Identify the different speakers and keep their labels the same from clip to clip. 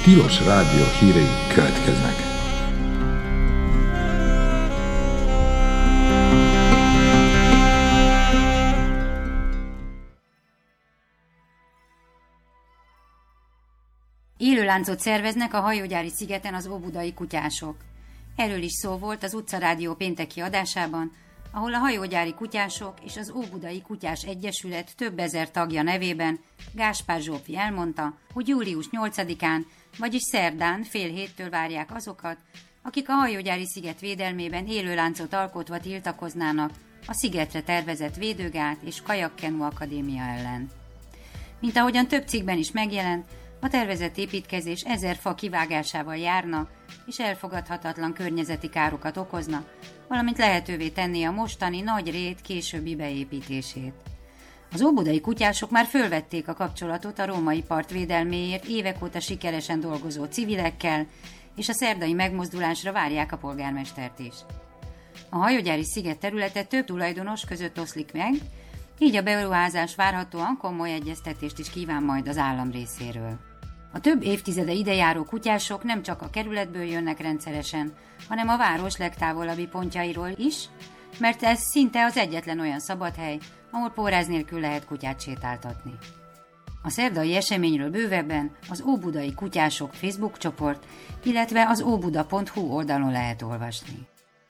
Speaker 1: Tilos Rádió hírei következnek.
Speaker 2: Élőláncot szerveznek a Hajógyári szigeten az óbudai kutyások. Erről is szó volt az Utcarádió pénteki adásában, ahol a hajógyári kutyások és az Óbudai Kutyás Egyesület több ezer tagja nevében Gáspár Zsófi elmondta, hogy július 8-án, vagyis szerdán fél héttől várják azokat, akik a Hajógyári sziget védelmében élőláncot alkotva tiltakoznának a szigetre tervezett védőgát és kajakkenu akadémia ellen. Mint ahogyan több cikkben is megjelent, a tervezett építkezés 1000 fa kivágásával járna, és elfogadhatatlan környezeti károkat okozna, valamint lehetővé tenné a mostani nagy rét későbbi beépítését. Az óbudai kutyások már fölvették a kapcsolatot a római part védelméért évek óta sikeresen dolgozó civilekkel, és a szerdai megmozdulásra várják a polgármestert is. A Hajógyári sziget területe több tulajdonos között oszlik meg, így a beruházás várhatóan komoly egyeztetést is kíván majd az állam részéről. A több évtizede idejáró kutyások nem csak a kerületből jönnek rendszeresen, hanem a város legtávolabbi pontjairól is, mert ez szinte az egyetlen olyan szabadhely, ahol póráz nélkül lehet kutyát sétáltatni. A szerdai eseményről bővebben az Óbudai Kutyások Facebook csoport, illetve az obuda.hu oldalon lehet olvasni.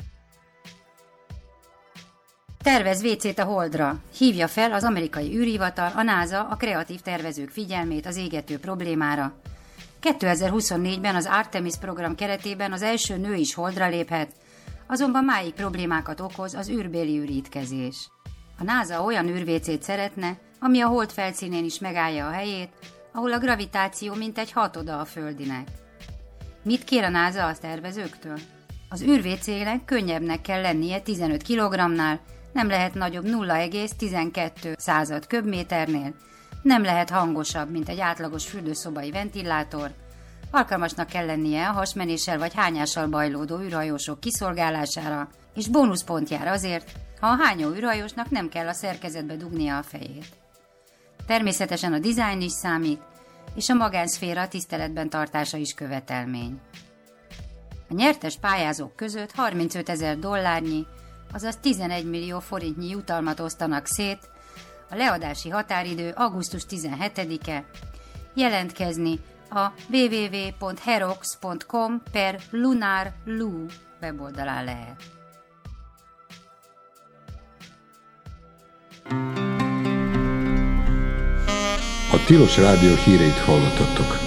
Speaker 2: Tervez WC-t a Holdra. Hívja fel az amerikai űrhivatal, a NASA a kreatív tervezők figyelmét az égető problémára. 2024-ben az Artemis program keretében az első nő is Holdra léphet, azonban máig problémákat okoz az űrbéli ürítkezés. A NASA olyan űr-WC-t szeretne, ami a Hold felszínén is megállja a helyét, ahol a gravitáció mintegy 6-oda a Földinek. Mit kér a NASA a tervezőktől? Az űr-WC-nek könnyebbnek kell lennie 15 kg-nál, nem lehet nagyobb 0,12 köbméternél, nem lehet hangosabb, mint egy átlagos fürdőszobai ventilátor, alkalmasnak kell lennie a hasmenéssel vagy hányással bajlódó űrhajósok kiszolgálására, és bónuszpont jár azért, ha a hányó űrhajósnak nem kell a szerkezetbe dugnia a fejét. Természetesen a dizájn is számít, és a magánszféra tiszteletben tartása is követelmény. A nyertes pályázók között $35,000, azaz 11 millió forintnyi jutalmat osztanak szét, a leadási határidő augusztus 17-e, jelentkezni a www.herox.com/lunarlu weboldalán lehet.
Speaker 1: A Tilos Rádió híreit hallottattok.